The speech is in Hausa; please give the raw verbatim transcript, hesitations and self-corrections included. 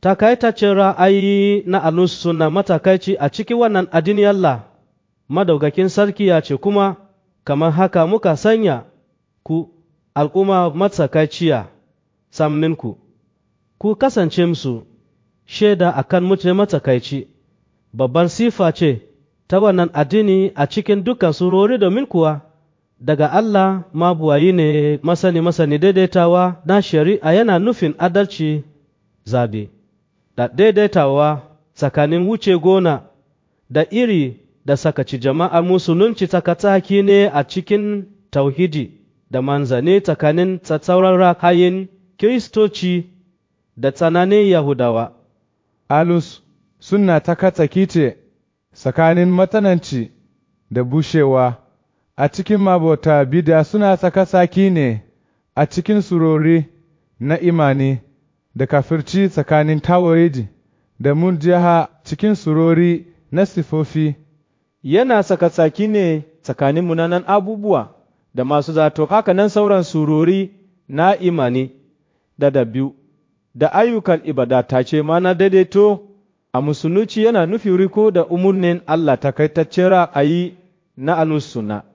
takaitaccen ra'ayi na alusunna matakaici a cikin wannan addini Allah madaukakin sarki ya ce kuma kamar haka muka sanya ku al'umma matsakaiciya samninku ku kasance musu shaida akan mutane matsakaici babban sifa ce ta wannan addini a cikin dukkan surori domin kuwa daga Allah mabuwayi ne masani masani daidaitawa na shari'a yana nufin adalci zabe da daidaitawa tsakanin wuce gona da iri da sakaci jama'a musulunci tsakatsaki ne a cikin tauhidi da manzane tsakanin tsatsauran ra'ayin kiristoci da tsananin yahudawa. Alus suna tsakatsaki ce tsakanin matananci da bushewa a cikin mabota bida suna tsakatsaki ne a cikin surori na imani da kafirci tsakanin tawariji da murjiha cikin surori na sifofi. Yana tsakatsaki ne tsakanin munanan abubuwa da masu zato, haka nan sauran surori na imani da dabi'u da ayyukan ibadata ce ma na daidaito a musulunci yana nufin riko da umarnin Allah takaitaccen ra'ayi na alusunna.